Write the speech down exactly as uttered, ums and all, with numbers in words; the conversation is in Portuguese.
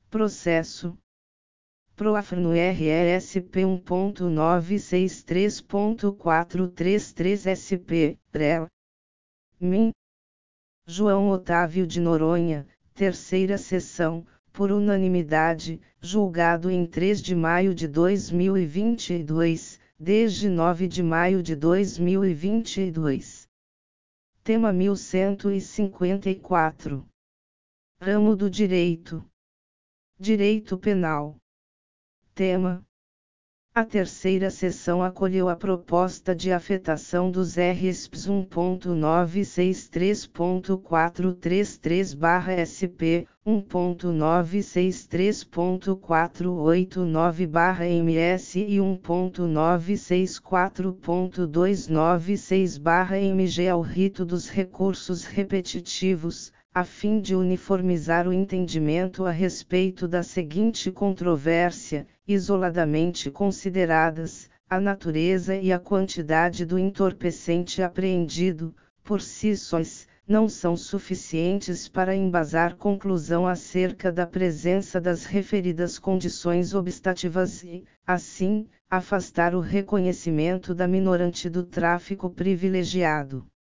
Processo PROAFNO R E S P um ponto nove seis três ponto quatro três três S P, R E L. Min. João Otávio de Noronha, terceira sessão, por unanimidade, julgado em três de maio de dois mil e vinte e dois, desde nove de maio de dois mil e vinte e dois. Tema mil cento e cinquenta e quatro. Ramo do Direito. Direito Penal. Tema. A terceira sessão acolheu a proposta de afetação dos R S Ps um ponto nove seis três ponto quatro três três barra S P, um ponto nove seis três ponto quatro oito nove barra M S e um ponto nove seis quatro ponto duzentos e noventa e seis barra M G ao rito dos recursos repetitivos, a fim de uniformizar o entendimento a respeito da seguinte controvérsia, isoladamente consideradas, a natureza e a quantidade do entorpecente apreendido, por si sós, não são suficientes para embasar conclusão acerca da presença das referidas condições obstativas e, assim, afastar o reconhecimento da minorante do tráfico privilegiado.